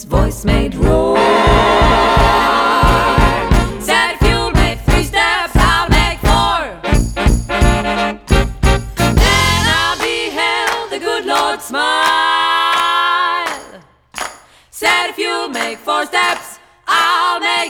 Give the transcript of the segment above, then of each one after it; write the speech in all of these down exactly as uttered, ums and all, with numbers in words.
his voice made roar. Said if you'll make three steps, I'll make four. Then I beheld the good Lord smile. Said if you'll make four steps, I'll make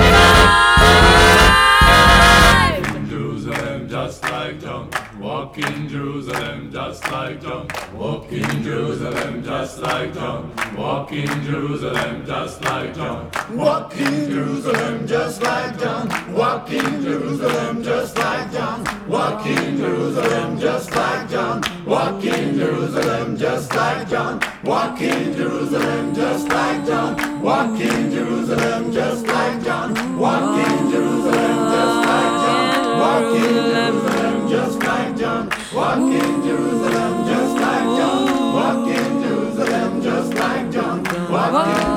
five. In Jerusalem just like John, walk in Jerusalem just like John, walk in Jerusalem just like John, walk in Jerusalem just like John, Walk in Jerusalem just like John. Walk in Jerusalem just like John. Walk in Jerusalem just like John. Walk in Jerusalem just like John. Walk in Jerusalem just like John. Walk in Jerusalem just like John. Walk in Jerusalem just like John. Walk in Jerusalem just like John. Walk in Jerusalem just like John. Walk in Jerusalem just like John. Walk in